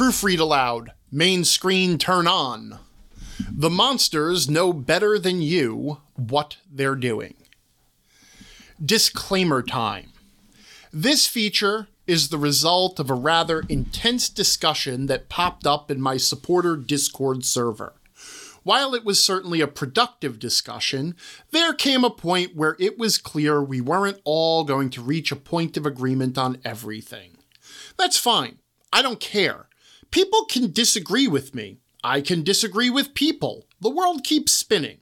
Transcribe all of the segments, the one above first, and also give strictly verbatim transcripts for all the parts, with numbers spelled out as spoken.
Proofread aloud. Main screen turn on. The monsters know better than you what they're doing. Disclaimer time. This feature is the result of a rather intense discussion that popped up in my supporter Discord server. While it was certainly a productive discussion, there came a point where it was clear we weren't all going to reach a point of agreement on everything. That's fine. I don't care. People can disagree with me. I can disagree with people. The world keeps spinning.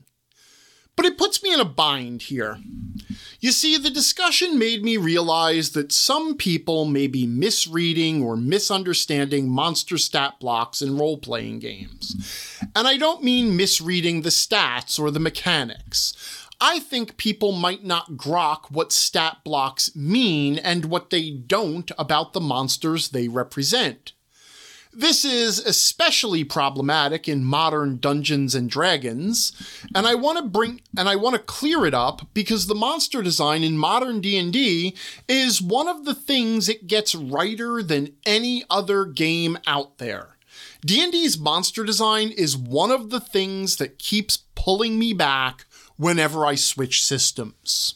But it puts me in a bind here. You see, the discussion made me realize that some people may be misreading or misunderstanding monster stat blocks in role-playing games. And I don't mean misreading the stats or the mechanics. I think people might not grok what stat blocks mean and what they don't about the monsters they represent. This is especially problematic in modern Dungeons and Dragons, and I want to bring and I want to clear it up because the monster design in modern D and D is one of the things it gets righter than any other game out there. D and D's monster design is one of the things that keeps pulling me back whenever I switch systems.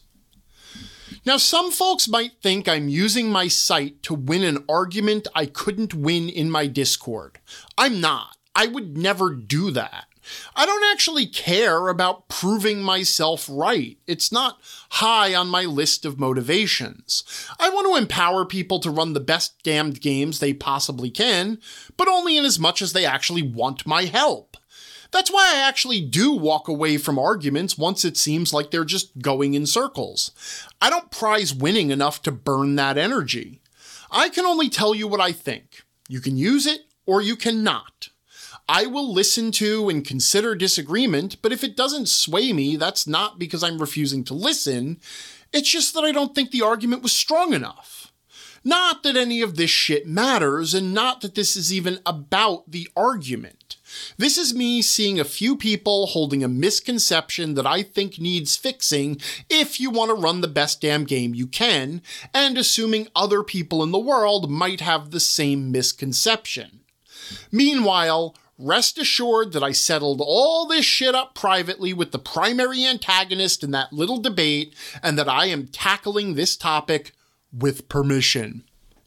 Now, some folks might think I'm using my site to win an argument I couldn't win in my Discord. I'm not. I would never do that. I don't actually care about proving myself right. It's not high on my list of motivations. I want to empower people to run the best damned games they possibly can, but only in as much as they actually want my help. That's why I actually do walk away from arguments once it seems like they're just going in circles. I don't prize winning enough to burn that energy. I can only tell you what I think. You can use it or you cannot. I will listen to and consider disagreement, but if it doesn't sway me, that's not because I'm refusing to listen. It's just that I don't think the argument was strong enough. Not that any of this shit matters, and not that this is even about the argument. This is me seeing a few people holding a misconception that I think needs fixing if you want to run the best damn game you can, and assuming other people in the world might have the same misconception. Meanwhile, rest assured that I settled all this shit up privately with the primary antagonist in that little debate, and that I am tackling this topic with permission.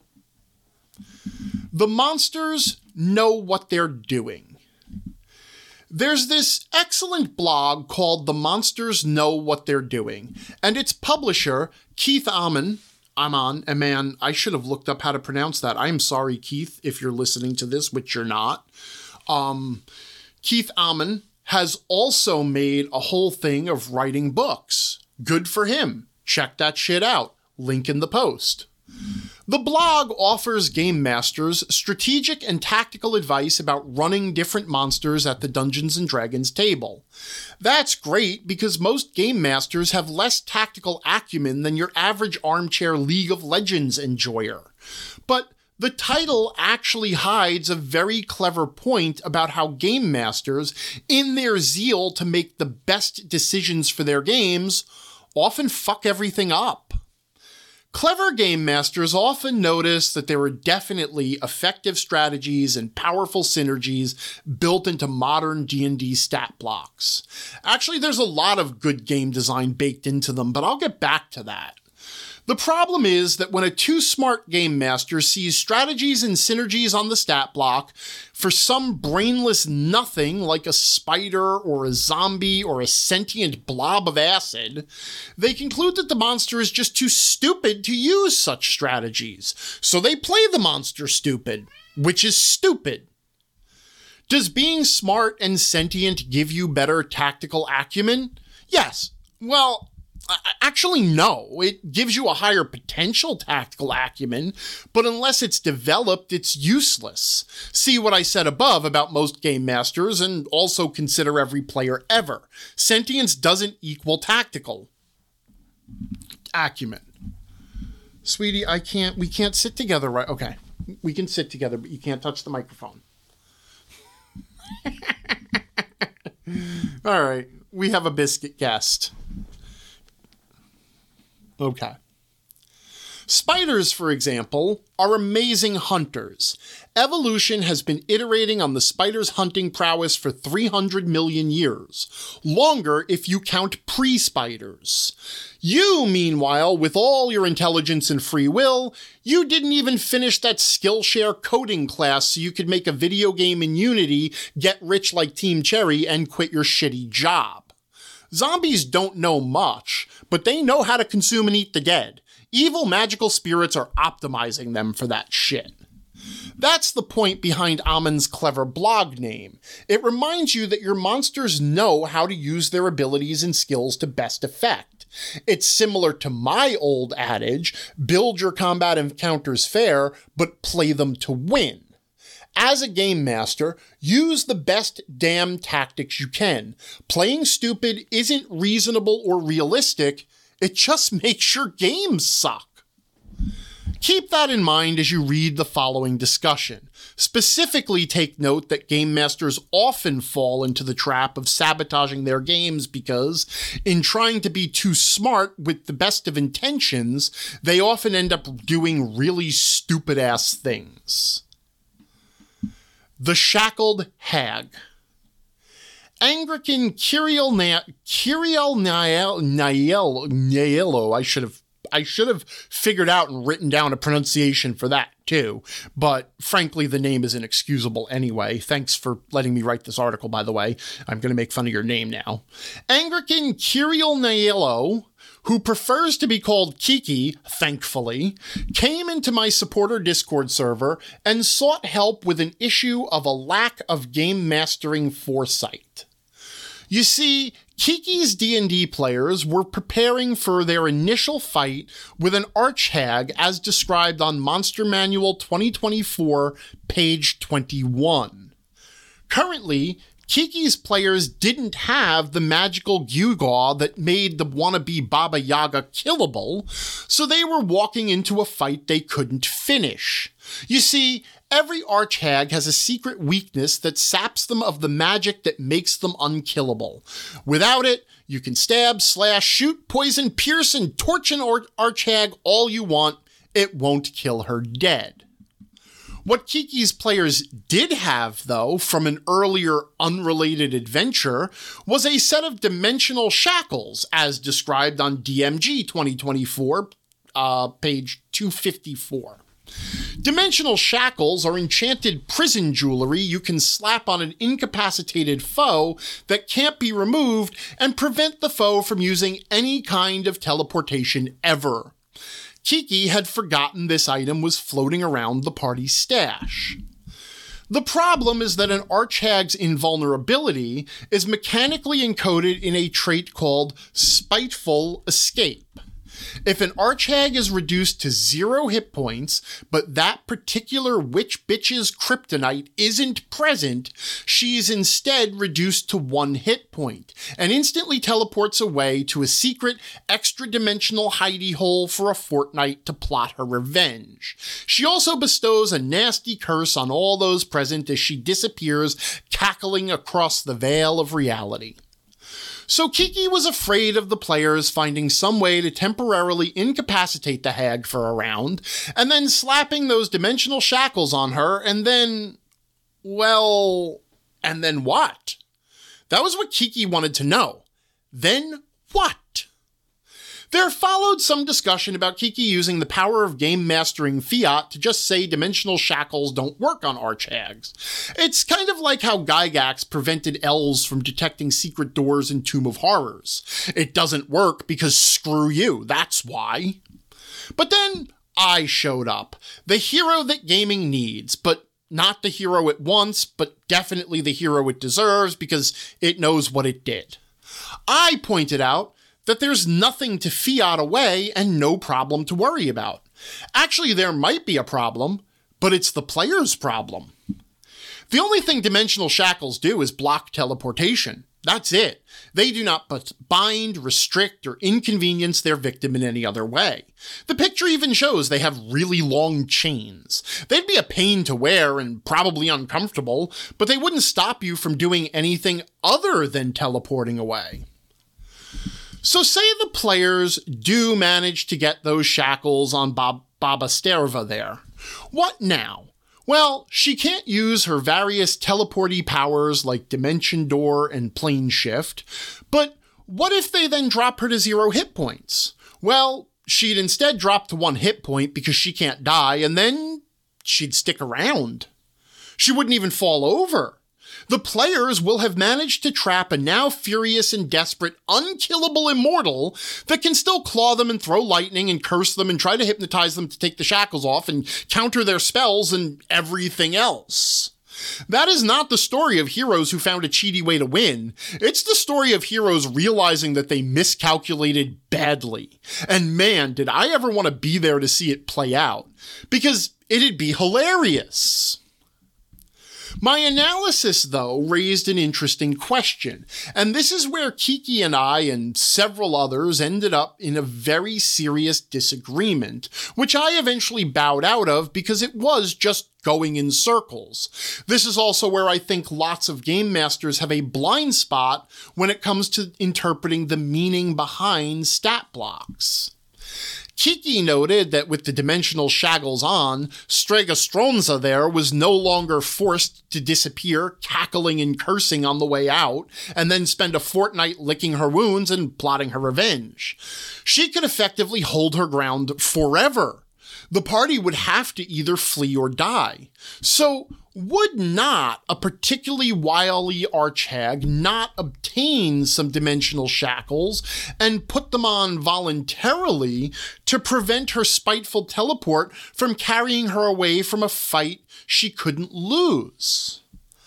The monsters know what they're doing. There's this excellent blog called The Monsters Know What They're Doing, and its publisher, Keith Ammann, Ammann, a man, I should have looked up how to pronounce that. I'm sorry, Keith, if you're listening to this, which you're not. Um, Keith Ammann has also made a whole thing of writing books. Good for him. Check that shit out. Link in the post. The blog offers game masters strategic and tactical advice about running different monsters at the Dungeons and Dragons table. That's great because most game masters have less tactical acumen than your average armchair League of Legends enjoyer. But the title actually hides a very clever point about how game masters, in their zeal to make the best decisions for their games, often fuck everything up. Clever game masters often notice that there are definitely effective strategies and powerful synergies built into modern D and D stat blocks. Actually, there's a lot of good game design baked into them, but I'll get back to that. The problem is that when a too smart game master sees strategies and synergies on the stat block for some brainless nothing like a spider or a zombie or a sentient blob of acid, they conclude that the monster is just too stupid to use such strategies. So they play the monster stupid, which is stupid. Does being smart and sentient give you better tactical acumen? Yes. Well, actually, no. It gives you a higher potential tactical acumen, but unless it's developed, it's useless. See what I said above about most game masters, and also consider every player ever. Sentience doesn't equal tactical acumen. Sweetie, I can't, we can't sit together, right? Okay. We can sit together, but you can't touch the microphone. All right. We have a biscuit guest. Okay. Spiders, for example, are amazing hunters. Evolution has been iterating on the spider's hunting prowess for three hundred million years. Longer if you count pre-spiders. You, meanwhile, with all your intelligence and free will, you didn't even finish that Skillshare coding class so you could make a video game in Unity, get rich like Team Cherry, and quit your shitty job. Zombies don't know much, but they know how to consume and eat the dead. Evil magical spirits are optimizing them for that shit. That's the point behind Amon's clever blog name. It reminds you that your monsters know how to use their abilities and skills to best effect. It's similar to my old adage, build your combat encounters fair, but play them to win. As a game master, use the best damn tactics you can. Playing stupid isn't reasonable or realistic, it just makes your games suck. Keep that in mind as you read the following discussion. Specifically, take note that game masters often fall into the trap of sabotaging their games because, in trying to be too smart with the best of intentions, they often end up doing really stupid-ass things. The Shackled Hag. Anglican Kyriel Na- Kyriel Niello, I should have I should have figured out and written down a pronunciation for that too, but frankly the name is inexcusable anyway. Thanks for letting me write this article, by the way. I'm going to make fun of your name now. Anglican Kyriel Niello, who prefers to be called Kiki, thankfully, came into my supporter Discord server and sought help with an issue of a lack of game mastering foresight. You see, Kiki's D and D players were preparing for their initial fight with an archhag as described on Monster Manual twenty twenty-four, page twenty-one. Currently, Kiki's players didn't have the magical gewgaw that made the wannabe Baba Yaga killable, so they were walking into a fight they couldn't finish. You see, every archhag has a secret weakness that saps them of the magic that makes them unkillable. Without it, you can stab, slash, shoot, poison, pierce, and torch an ar- archhag all you want. It won't kill her dead. What Kiki's players did have, though, from an earlier unrelated adventure, was a set of dimensional shackles, as described on D M G twenty twenty-four, uh, page two fifty-four. Dimensional shackles are enchanted prison jewelry you can slap on an incapacitated foe that can't be removed and prevent the foe from using any kind of teleportation ever. Kiki had forgotten this item was floating around the party's stash. The problem is that an archhag's invulnerability is mechanically encoded in a trait called Spiteful Escape. If an archhag is reduced to zero hit points, but that particular witch bitch's kryptonite isn't present, she's instead reduced to one hit point, and instantly teleports away to a secret, extra-dimensional hidey hole for a fortnight to plot her revenge. She also bestows a nasty curse on all those present as she disappears, cackling across the veil of reality. So Kiki was afraid of the players finding some way to temporarily incapacitate the hag for a round, and then slapping those dimensional shackles on her, and then, well, and then what? That was what Kiki wanted to know. Then what? There followed some discussion about Kiki using the power of game mastering fiat to just say dimensional shackles don't work on archhags. It's kind of like how Gygax prevented elves from detecting secret doors in Tomb of Horrors. It doesn't work because screw you, that's why. But then I showed up, the hero that gaming needs, but not the hero it wants, but definitely the hero it deserves because it knows what it did. I pointed out that there's nothing to fiat away and no problem to worry about. Actually, there might be a problem, but it's the player's problem. The only thing dimensional shackles do is block teleportation. That's it. They do not but bind, restrict, or inconvenience their victim in any other way. The picture even shows they have really long chains. They'd be a pain to wear and probably uncomfortable, but they wouldn't stop you from doing anything other than teleporting away. So say the players do manage to get those shackles on Bob- Baba Sterva there. What now? Well, she can't use her various teleporty powers like Dimension Door and Plane Shift, but what if they then drop her to zero hit points? Well, she'd instead drop to one hit point because she can't die, and then she'd stick around. She wouldn't even fall over. The players will have managed to trap a now furious and desperate, unkillable immortal that can still claw them and throw lightning and curse them and try to hypnotize them to take the shackles off and counter their spells and everything else. That is not the story of heroes who found a cheaty way to win. It's the story of heroes realizing that they miscalculated badly. And man, did I ever want to be there to see it play out. Because it'd be hilarious. My analysis, though, raised an interesting question, and this is where Kiki and I and several others ended up in a very serious disagreement, which I eventually bowed out of because it was just going in circles. This is also where I think lots of game masters have a blind spot when it comes to interpreting the meaning behind stat blocks. Kiki noted that with the dimensional shackles on, Strega Stronza there was no longer forced to disappear, cackling and cursing on the way out, and then spend a fortnight licking her wounds and plotting her revenge. She could effectively hold her ground forever. The party would have to either flee or die. So, would not a particularly wily archhag not obtain some dimensional shackles and put them on voluntarily to prevent her spiteful teleport from carrying her away from a fight she couldn't lose?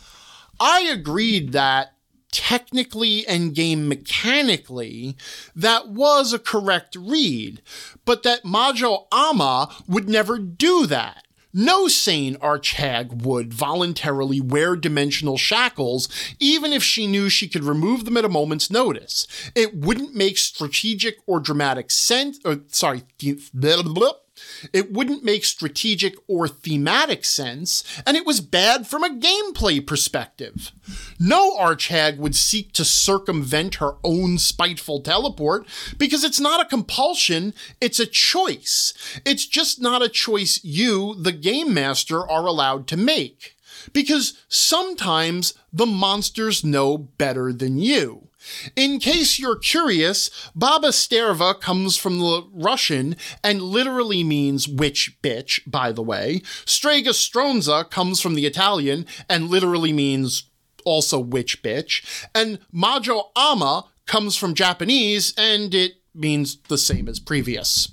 I agreed that technically and game mechanically, that was a correct read, but that Majo Ama would never do that. No sane archhag would voluntarily wear dimensional shackles, even if she knew she could remove them at a moment's notice. It wouldn't make strategic or dramatic sense, or sorry, blah, blah, blah. It wouldn't make strategic or thematic sense, and it was bad from a gameplay perspective. No archhag would seek to circumvent her own spiteful teleport, because it's not a compulsion, it's a choice. It's just not a choice you, the game master, are allowed to make. Because sometimes the monsters know better than you. In case you're curious, Baba Sterva comes from the Russian and literally means witch bitch, by the way. Strega Stronza comes from the Italian and literally means also witch bitch. And Majo Ama comes from Japanese and it means the same as previous.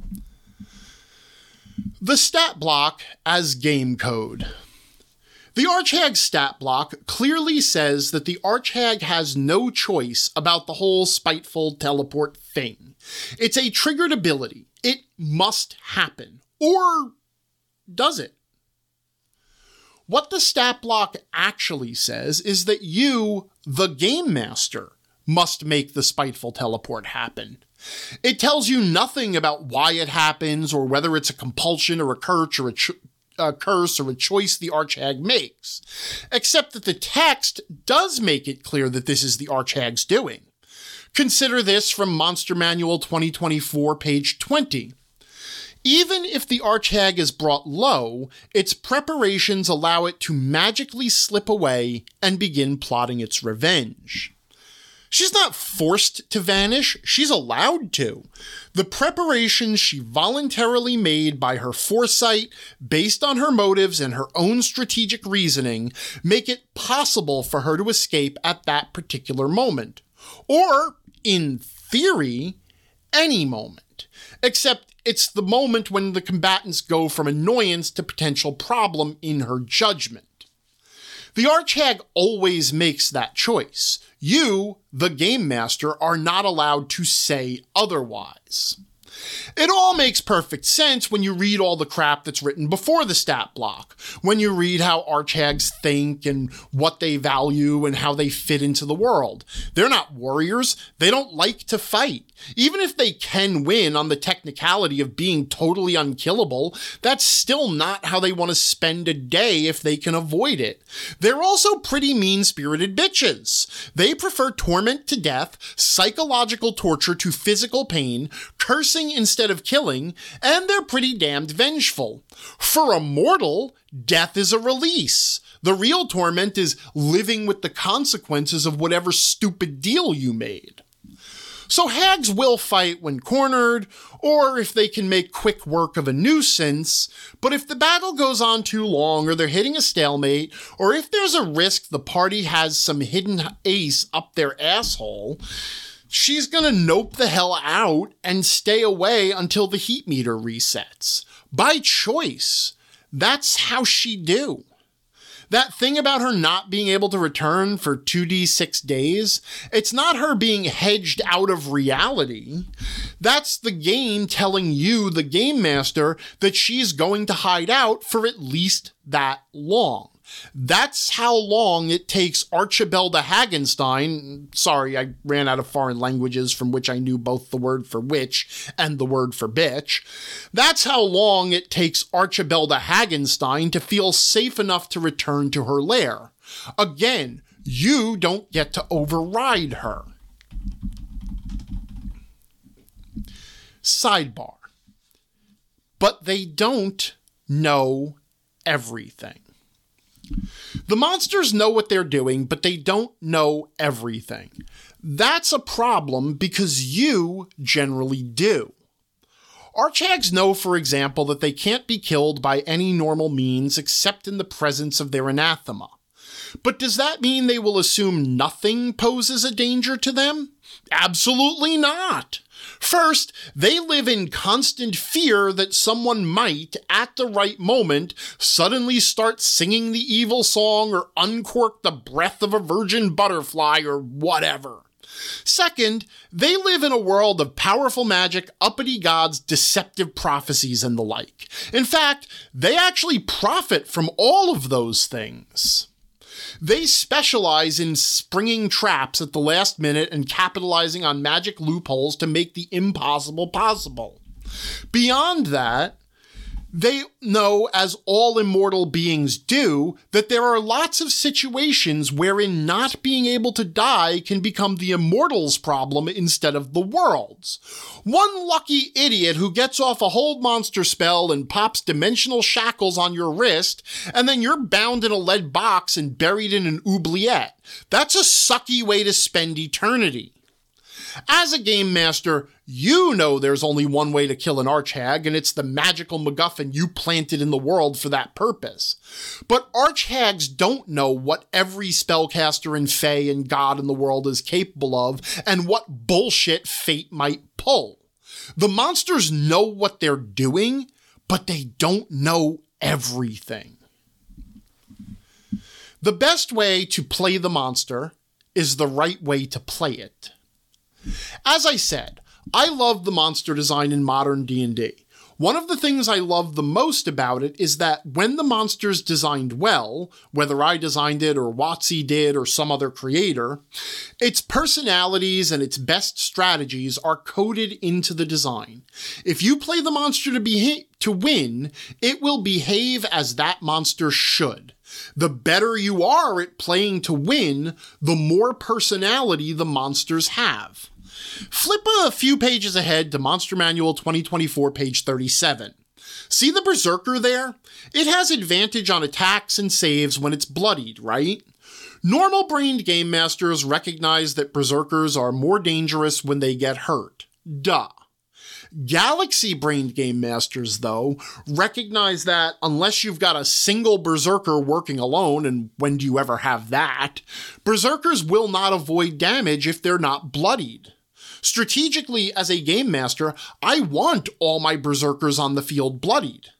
The stat block as game code. The Archhag stat block clearly says that the Archhag has no choice about the whole spiteful teleport thing. It's a triggered ability. It must happen. Or does it? What the stat block actually says is that you, the game master, must make the spiteful teleport happen. It tells you nothing about why it happens or whether it's a compulsion or a curse or a ch- A curse or a choice the Archhag makes, except that the text does make it clear that this is the Archhag's doing. Consider this from Monster Manual twenty twenty-four, page twenty. Even if the Archhag is brought low, its preparations allow it to magically slip away and begin plotting its revenge. She's not forced to vanish, she's allowed to. The preparations she voluntarily made by her foresight, based on her motives and her own strategic reasoning, make it possible for her to escape at that particular moment. Or, in theory, any moment. Except it's the moment when the combatants go from annoyance to potential problem in her judgment. The Archhag always makes that choice. You, the game master, are not allowed to say otherwise. It all makes perfect sense when you read all the crap that's written before the stat block, when you read how archhags think and what they value and how they fit into the world. They're not warriors. They don't like to fight. Even if they can win on the technicality of being totally unkillable, that's still not how they want to spend a day if they can avoid it. They're also pretty mean-spirited bitches. They prefer torment to death, psychological torture to physical pain, cursing instead of killing, and they're pretty damned vengeful. For a mortal, death is a release. The real torment is living with the consequences of whatever stupid deal you made. So hags will fight when cornered, or if they can make quick work of a nuisance, but if the battle goes on too long, or they're hitting a stalemate, or if there's a risk the party has some hidden ace up their asshole, she's gonna nope the hell out and stay away until the heat meter resets. By choice. That's how she do. That thing about her not being able to return for two d six days, it's not her being hedged out of reality. That's the game telling you, the game master, that she's going to hide out for at least that long. That's how long it takes Archibelda Hagenstein, sorry, I ran out of foreign languages from which I knew both the word for witch and the word for bitch. That's how long it takes Archibelda Hagenstein to feel safe enough to return to her lair. Again, you don't get to override her. Sidebar. But they don't know everything. The monsters know what they're doing, but they don't know everything. That's a problem because you generally do. Archhags know, for example, that they can't be killed by any normal means except in the presence of their anathema. But does that mean they will assume nothing poses a danger to them? Absolutely not. First, they live in constant fear that someone might, at the right moment, suddenly start singing the evil song or uncork the breath of a virgin butterfly or whatever. Second, they live in a world of powerful magic, uppity gods, deceptive prophecies, and the like. In fact, they actually profit from all of those things. They specialize in springing traps at the last minute and capitalizing on magic loopholes to make the impossible possible. Beyond that, they know, as all immortal beings do, that there are lots of situations wherein not being able to die can become the immortals' problem instead of the world's. One lucky idiot who gets off a hold monster spell and pops dimensional shackles on your wrist, and then you're bound in a lead box and buried in an oubliette. That's a sucky way to spend eternity. As a game master, you know there's only one way to kill an archhag, and it's the magical MacGuffin you planted in the world for that purpose. But archhags don't know what every spellcaster and fae and god in the world is capable of, and what bullshit fate might pull. The monsters know what they're doing, but they don't know everything. The best way to play the monster is the right way to play it. As I said, I love the monster design in modern D and D. One of the things I love the most about it is that when the monster's designed well, whether I designed it or WotC did or some other creator, its personalities and its best strategies are coded into the design. If you play the monster to be to win, it will behave as that monster should. The better you are at playing to win, the more personality the monsters have. Flip a few pages ahead to Monster Manual twenty twenty-four, page thirty-seven. See the Berserker there? It has advantage on attacks and saves when it's bloodied, right? Normal-brained game masters recognize that Berserkers are more dangerous when they get hurt. Duh. Galaxy-brained game masters, though, recognize that unless you've got a single Berserker working alone, and when do you ever have that, Berserkers will not avoid damage if they're not bloodied. Strategically, as a game master, I want all my Berserkers on the field bloodied.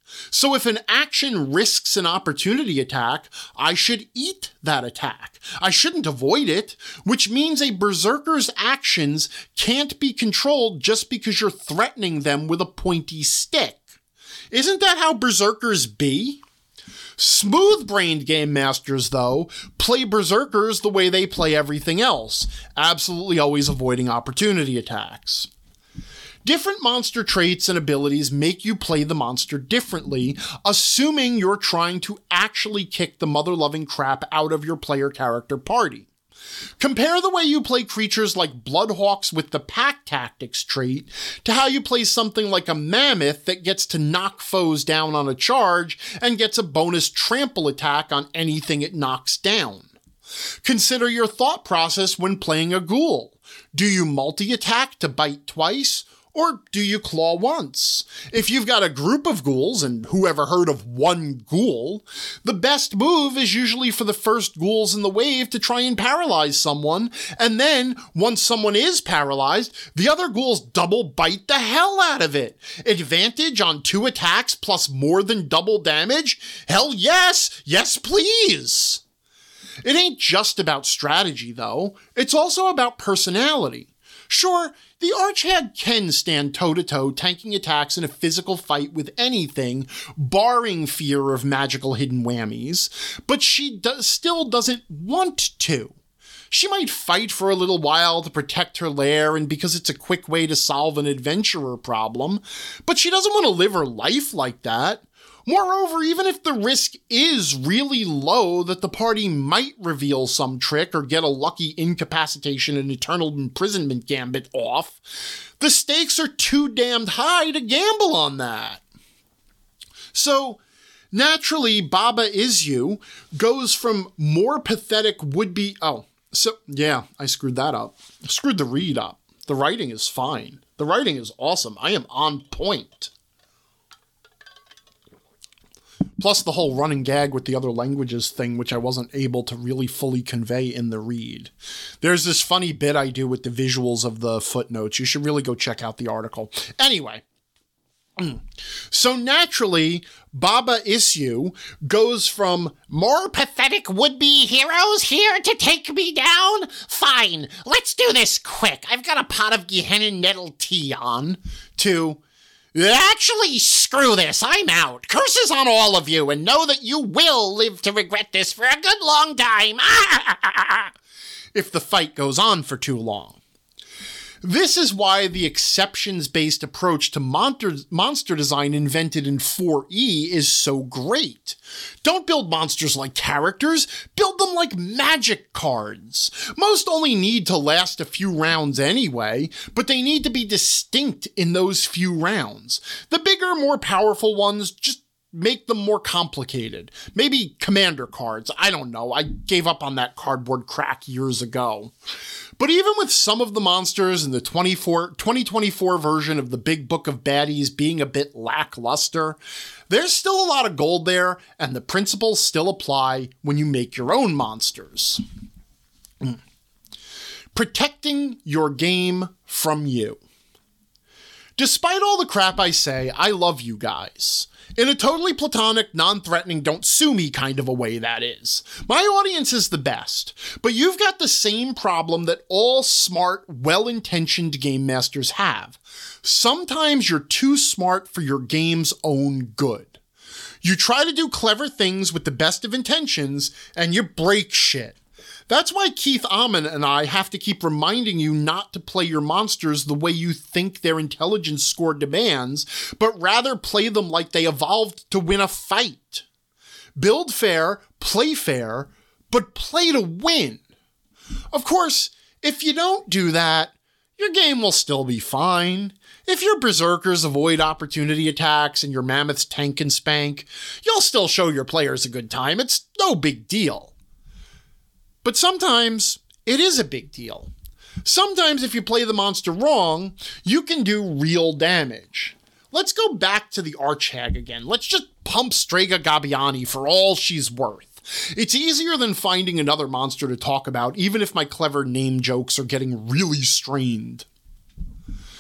So if an action risks an opportunity attack, I should eat that attack. I shouldn't avoid it, which means a berserker's actions can't be controlled just because you're threatening them with a pointy stick. Isn't that how berserkers be? Smooth-brained game masters, though, play berserkers the way they play everything else, absolutely always avoiding opportunity attacks. Different monster traits and abilities make you play the monster differently, assuming you're trying to actually kick the mother-loving crap out of your player character party. Compare the way you play creatures like Bloodhawks with the Pack Tactics trait to how you play something like a Mammoth that gets to knock foes down on a charge and gets a bonus trample attack on anything it knocks down. Consider your thought process when playing a Ghoul. Do you multi-attack to bite twice? Or do you claw once? If you've got a group of ghouls, and who ever heard of one ghoul, the best move is usually for the first ghouls in the wave to try and paralyze someone, and then, once someone is paralyzed, the other ghouls double bite the hell out of it. Advantage on two attacks plus more than double damage? Hell yes! Yes please! It ain't just about strategy, though. It's also about personality. Sure, the Archhag can stand toe-to-toe tanking attacks in a physical fight with anything, barring fear of magical hidden whammies, but she do- still doesn't want to. She might fight for a little while to protect her lair and because it's a quick way to solve an adventurer problem, but she doesn't want to live her life like that. Moreover, even if the risk is really low that the party might reveal some trick or get a lucky incapacitation and eternal imprisonment gambit off, the stakes are too damned high to gamble on that. So, naturally, Baba Is You goes from more pathetic would-be... Oh, so, yeah, I screwed that up. I screwed the read up. The writing is fine. The writing is awesome. I am on point. Plus the whole running gag with the other languages thing, which I wasn't able to really fully convey in the read. There's this funny bit I do with the visuals of the footnotes. You should really go check out the article. Anyway. So naturally, Baba Is You goes from more pathetic would-be heroes here to take me down? Fine, let's do this quick. I've got a pot of Gehenna Nettle tea on. To... Actually, screw this, I'm out. Curses on all of you, and know that you will live to regret this for a good long time. If the fight goes on for too long. This is why the exceptions-based approach to monster, monster design invented in four E is so great. Don't build monsters like characters, build them like magic cards. Most only need to last a few rounds anyway, but they need to be distinct in those few rounds. The bigger, more powerful ones just make them more complicated. Maybe commander cards, I don't know, I gave up on that cardboard crack years ago. But even with some of the monsters in the twenty twenty-four version of the Big Book of Baddies being a bit lackluster, there's still a lot of gold there, and the principles still apply when you make your own monsters. Mm. Protecting your game from you. Despite all the crap I say, I love you guys. In a totally platonic, non-threatening, don't sue me kind of a way, that is. My audience is the best, but you've got the same problem that all smart, well-intentioned game masters have. Sometimes you're too smart for your game's own good. You try to do clever things with the best of intentions, and you break shit. That's why Keith Amon and I have to keep reminding you not to play your monsters the way you think their intelligence score demands, but rather play them like they evolved to win a fight. Build fair, play fair, but play to win. Of course, if you don't do that, your game will still be fine. If your berserkers avoid opportunity attacks and your mammoths tank and spank, you'll still show your players a good time. It's no big deal. But sometimes it is a big deal. Sometimes if you play the monster wrong, you can do real damage. Let's go back to the Archhag again. Let's just pump Strega Gabbiani for all she's worth. It's easier than finding another monster to talk about, even if my clever name jokes are getting really strained.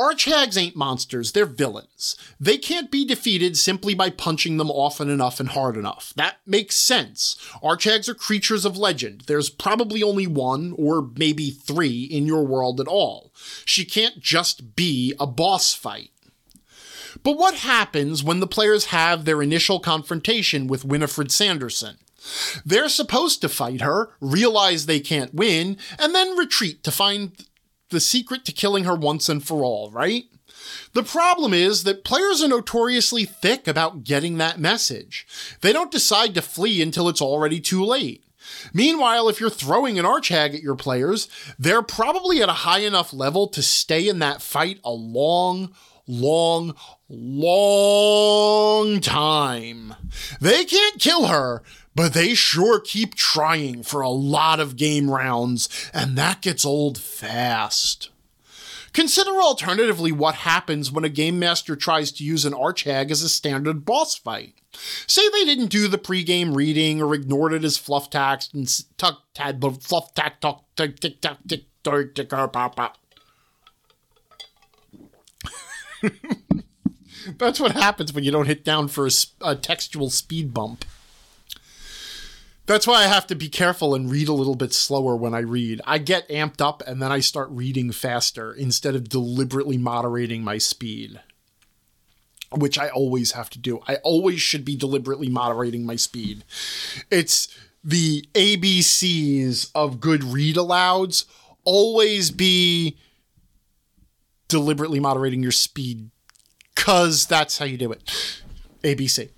Archhags ain't monsters, they're villains. They can't be defeated simply by punching them often enough and hard enough. That makes sense. Archhags are creatures of legend. There's probably only one, or maybe three, in your world at all. She can't just be a boss fight. But what happens when the players have their initial confrontation with Winifred Sanderson? They're supposed to fight her, realize they can't win, and then retreat to find the secret to killing her once and for all, right? The problem is that players are notoriously thick about getting that message. They don't decide to flee until it's already too late. Meanwhile, if you're throwing an Archhag at your players, they're probably at a high enough level to stay in that fight a long, long, long time. They can't kill her, but they sure keep trying for a lot of game rounds, and that gets old fast. Consider alternatively what happens when a game master tries to use an Archhag as a standard boss fight. Say they didn't do the pre-game reading or ignored it as fluff text and tuck tad fluff tack talk tick tick tack tick tick tick pop pop. That's what happens when you don't hit down for a, a textual speed bump. That's why I have to be careful and read a little bit slower when I read. I get amped up and then I start reading faster instead of deliberately moderating my speed, which I always have to do. I always should be deliberately moderating my speed. It's the A B Cs of good read alouds. Always be deliberately moderating your speed, because that's how you do it. A B C.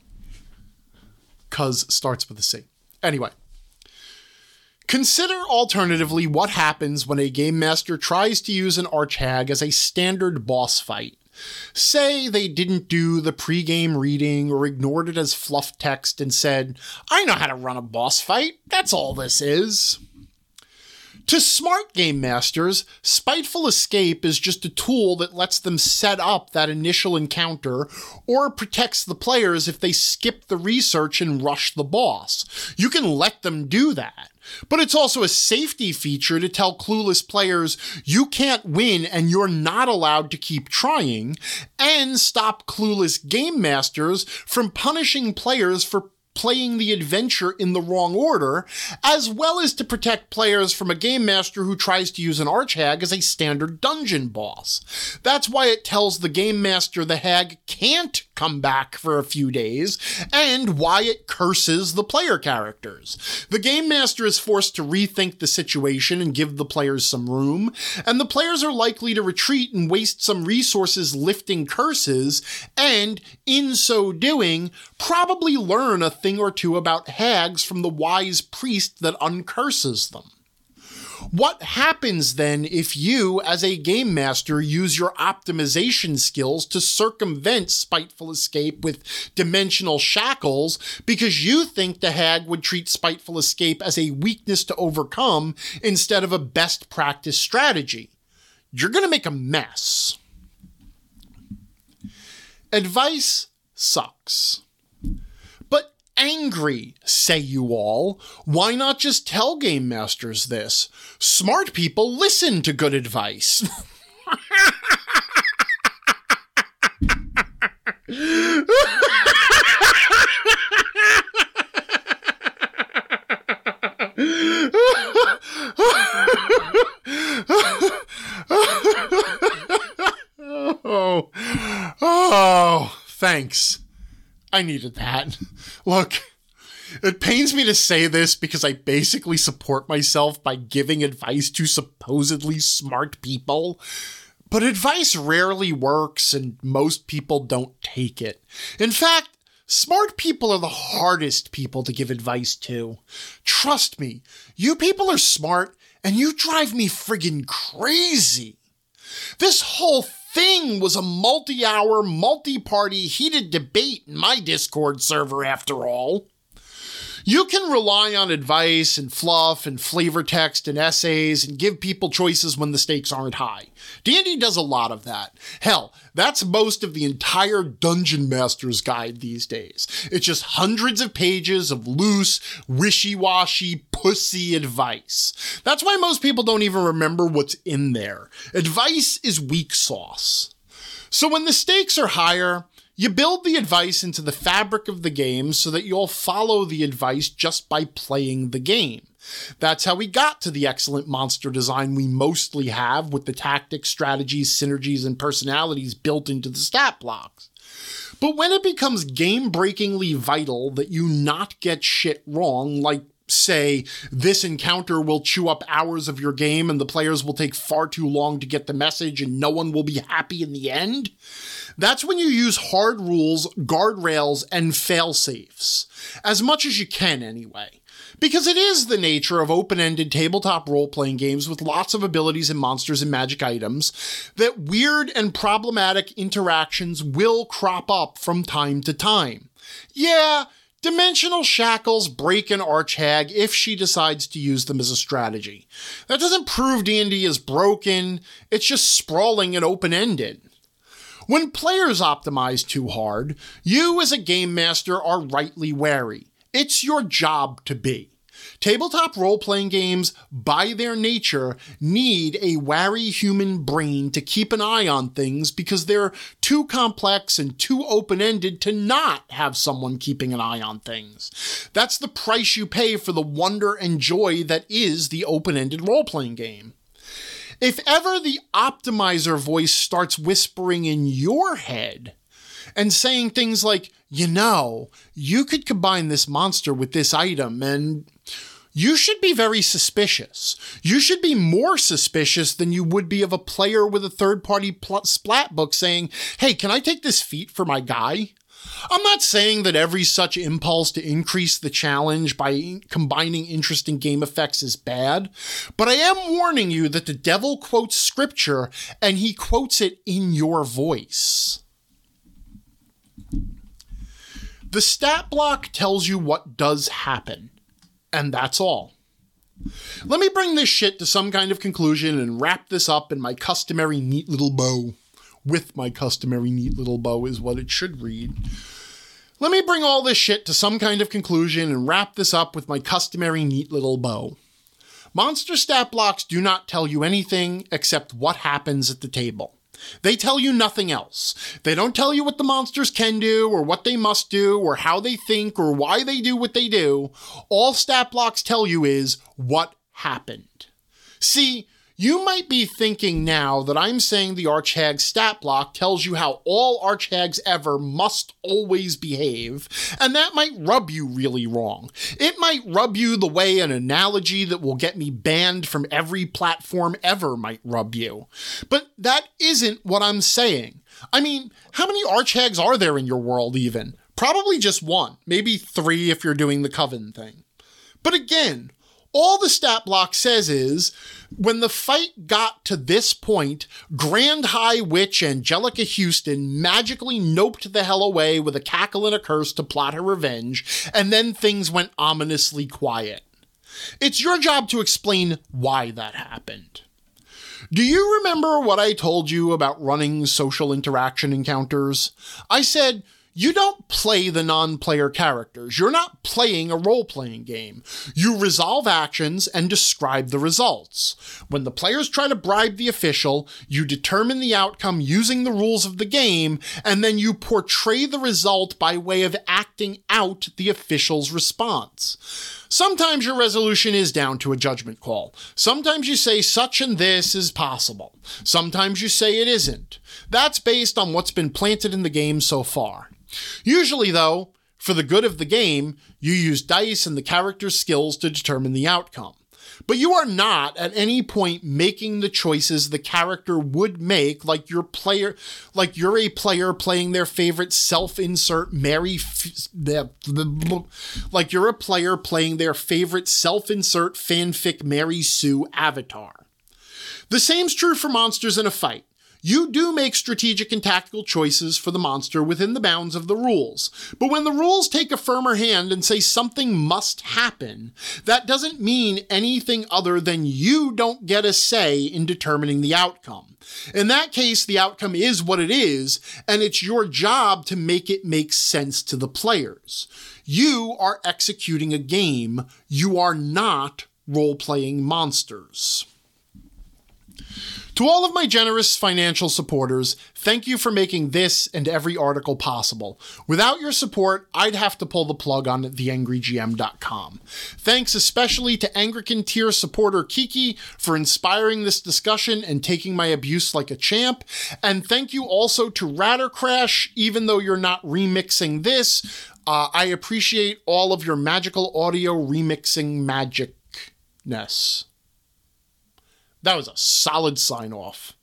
Cuz starts with a C. Anyway, consider alternatively what happens when a game master tries to use an Archhag as a standard boss fight. Say they didn't do the pre-game reading or ignored it as fluff text and said, I know how to run a boss fight, that's all this is. To smart game masters, Spiteful Escape is just a tool that lets them set up that initial encounter or protects the players if they skip the research and rush the boss. You can let them do that. But it's also a safety feature to tell clueless players you can't win and you're not allowed to keep trying, and stop clueless game masters from punishing players for playing the adventure in the wrong order, as well as to protect players from a game master who tries to use an Archhag as a standard dungeon boss. That's why it tells the game master the hag can't come back for a few days, and why it curses the player characters. The game master is forced to rethink the situation and give the players some room, and the players are likely to retreat and waste some resources lifting curses, and, in so doing, probably learn a thing or two about hags from the wise priest that uncurses them. What happens then if you, as a game master, use your optimization skills to circumvent Spiteful Escape with dimensional shackles because you think the hag would treat Spiteful Escape as a weakness to overcome instead of a best practice strategy? You're going to make a mess. Advice sucks. Angry, say you all. Why not just tell game masters this? Smart people listen to good advice. oh, oh, thanks. I needed that. Look, it pains me to say this because I basically support myself by giving advice to supposedly smart people, but advice rarely works and most people don't take it. In fact, smart people are the hardest people to give advice to. Trust me, you people are smart and you drive me friggin' crazy. This whole thing was a multi-hour, multi-party heated debate in my Discord server after all. You can rely on advice and fluff and flavor text and essays and give people choices when the stakes aren't high. D and D does a lot of that. Hell, that's most of the entire Dungeon Master's Guide these days. It's just hundreds of pages of loose, wishy-washy, pussy advice. That's why most people don't even remember what's in there. Advice is weak sauce. So when the stakes are higher, you build the advice into the fabric of the game so that you'll follow the advice just by playing the game. That's how we got to the excellent monster design we mostly have, with the tactics, strategies, synergies, and personalities built into the stat blocks. But when it becomes game-breakingly vital that you not get shit wrong, like, say, this encounter will chew up hours of your game and the players will take far too long to get the message and no one will be happy in the end, that's when you use hard rules, guardrails, and fail-safes. As much as you can, anyway. Because it is the nature of open-ended tabletop role-playing games with lots of abilities and monsters and magic items that weird and problematic interactions will crop up from time to time. Yeah, dimensional shackles break an archhag if she decides to use them as a strategy. That doesn't prove D and D is broken, it's just sprawling and open-ended. When players optimize too hard, you as a game master are rightly wary. It's your job to be. Tabletop role-playing games, by their nature, need a wary human brain to keep an eye on things because they're too complex and too open-ended to not have someone keeping an eye on things. That's the price you pay for the wonder and joy that is the open-ended role-playing game. If ever the optimizer voice starts whispering in your head and saying things like, you know, you could combine this monster with this item, and you should be very suspicious. You should be more suspicious than you would be of a player with a third-party pl- splat book saying, hey, can I take this feat for my guy? I'm not saying that every such impulse to increase the challenge by combining interesting game effects is bad, but I am warning you that the devil quotes scripture, and he quotes it in your voice. The stat block tells you what does happen, and that's all. Let me bring this shit to some kind of conclusion and wrap this up in my customary neat little bow. With my customary neat little bow is what it should read. Let me bring all this shit to some kind of conclusion and wrap this up with my customary neat little bow. Monster stat blocks do not tell you anything except what happens at the table. They tell you nothing else. They don't tell you what the monsters can do, or what they must do, or how they think, or why they do what they do. All stat blocks tell you is what happened. See, you might be thinking now that I'm saying the Archhag stat block tells you how all Archhags ever must always behave, and that might rub you really wrong. It might rub you the way an analogy that will get me banned from every platform ever might rub you. But that isn't what I'm saying. I mean, how many Archhags are there in your world even? Probably just one, maybe three if you're doing the Coven thing. But again, all the stat block says is, when the fight got to this point, Grand High Witch Angelica Houston magically noped the hell away with a cackle and a curse to plot her revenge, and then things went ominously quiet. It's your job to explain why that happened. Do you remember what I told you about running social interaction encounters? I said, you don't play the non-player characters. You're not playing a role-playing game. You resolve actions and describe the results. When the players try to bribe the official, you determine the outcome using the rules of the game, and then you portray the result by way of acting out the official's response. Sometimes your resolution is down to a judgment call. Sometimes you say such and this is possible. Sometimes you say it isn't. That's based on what's been planted in the game so far. Usually, though, for the good of the game, you use dice and the character's skills to determine the outcome. But you are not at any point making the choices the character would make, like your player, like you're a player playing their favorite self-insert Mary, f- like you're a player playing their favorite self-insert fanfic Mary Sue avatar. The same's true for monsters in a fight. You do make strategic and tactical choices for the monster within the bounds of the rules, but when the rules take a firmer hand and say something must happen, that doesn't mean anything other than you don't get a say in determining the outcome. In that case, the outcome is what it is, and it's your job to make it make sense to the players. You are executing a game. You are not role-playing monsters. To all of my generous financial supporters, thank you for making this and every article possible. Without your support, I'd have to pull the plug on the angry G M dot com. Thanks especially to Anglican tier supporter Kiki for inspiring this discussion and taking my abuse like a champ. And thank you also to Rattercrash, even though you're not remixing this. Uh, I appreciate all of your magical audio remixing magicness. That was a solid sign-off.